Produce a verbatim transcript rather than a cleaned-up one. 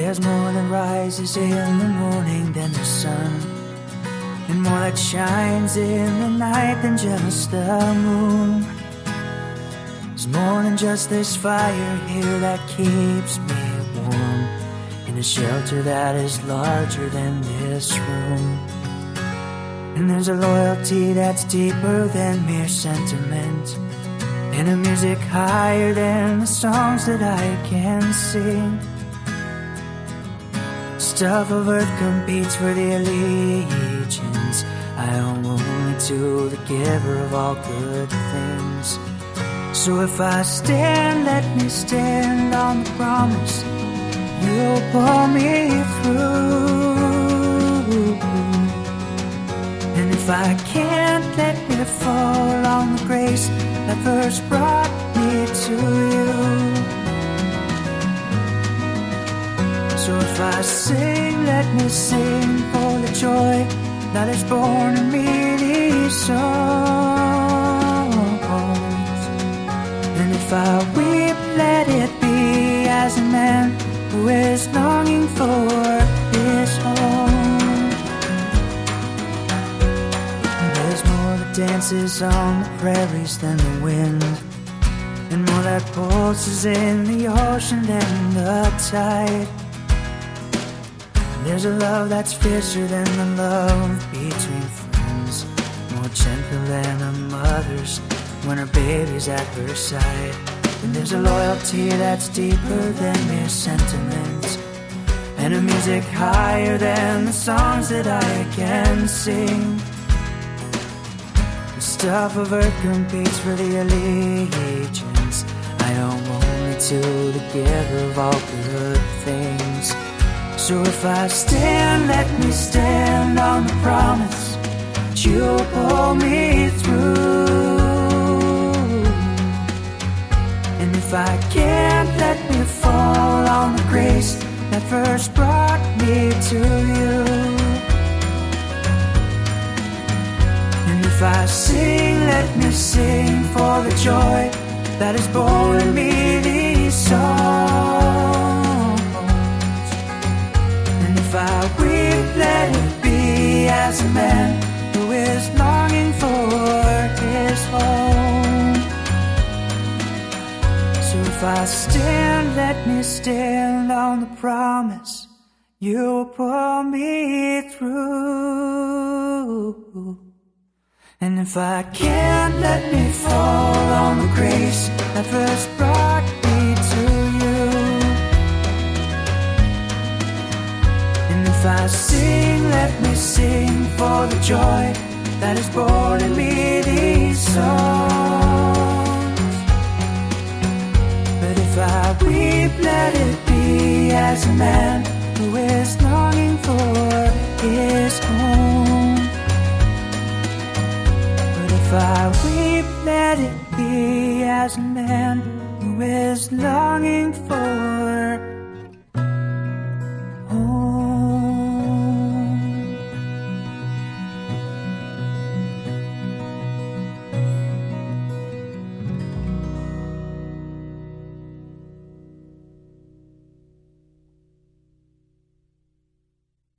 There's more that rises in the morning than the sun, and more that shines in the night than just the moon. There's more than just this fire here that keeps me warm, in a shelter that is larger than this room. And there's a loyalty that's deeper than mere sentiment, and a music higher than the songs that I can sing. Stuff of earth competes for the allegiance I owe only to the giver of all good things. So if I stand, let me stand on the promise you'll pull me through. And if I can't, let me fall on the grace that first brought me to you. So if I sing, let me sing for the joy that is born in me these songs. And if I weep, let it be as a man who is longing for his home. There's more that dances on the prairies than the wind, and more that pulses in the ocean than the tide. There's a love that's fiercer than the love between friends, more gentle than a mother's when her baby's at her side. And there's a loyalty that's deeper than mere sentiment, and a music higher than the songs that I can sing. The stuff of earth competes for the allegiance I owe only to the giver of all good things. So if I stand, let me stand on the promise that you'll pull me through. And if I can't, let me fall on the grace that first brought me to you. And if I sing, let me sing for the joy that is born in me these songs. If I weep, let it be as a man who is longing for his home. So if I stand, let me stand on the promise you'll pull me through. And if I can't, let me fall on the grace that first brought me to you. If I sing, let me sing for the joy that is born in me these songs. But if I weep, let it be as a man who is longing for his home. But if I weep, let it be as a man who is longing for